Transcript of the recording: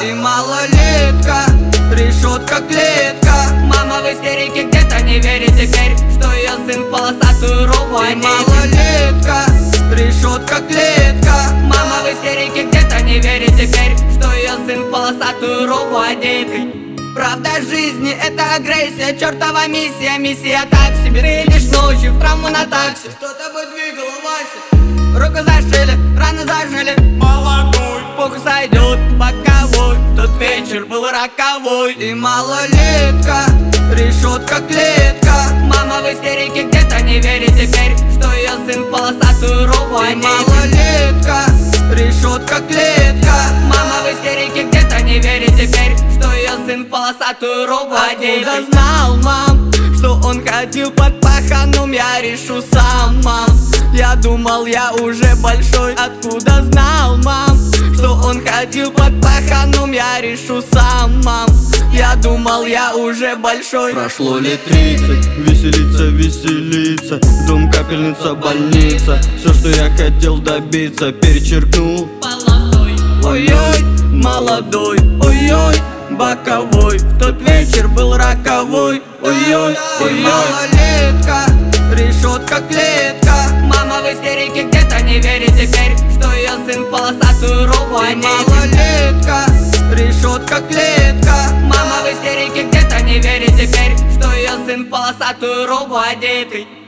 И малолетка, решетка, клетка. Мама в истерике, где-то не верит теперь, что ее сын в полосатую робу И одет. малолетка, решетка, клетка. Мама в истерике, где-то не верит теперь, что ее сын в полосатую робу одет. Правда жизни — это агрессия, чертова миссия, миссия так себе. Ты идешь ночью в травму на такси, что тобой двигало, Вася? Руку зашили, раны зажили, молодой, пух сойдет боковой. Тот вечер был роковой. И малолетка, решетка, клетка. Мама в истерике, где-то не верит теперь, что ее сын в полосатую робу И одет. малолетка, решетка, клетка. Мама в истерике, где-то не верит теперь, что ее сын в полосатую робу одет. Откуда знал, мам, что он ходил под паханом? Я решу сам, мам. Я думал, я уже большой. Откуда знал, мам, что он ходил под паханом? Я решу сам, мам. Я думал, я уже большой. Прошло лет 30, веселиться, веселиться. Дом, капельница, больница. Все, что я хотел добиться, перечеркнул Полосой. Ой-ой, молодой, ой-ой, боковой. В тот вечер был роковой. Ой-ой, И ой-ой. Малолетка, решетка, клетка. Мама в истерике, где-то не верит теперь, что ее сын в полосатую робу И одет. малолетка, решетка, клетка. Мама в истерике, где-то не верит теперь, что ее сын в полосатую робу одетый.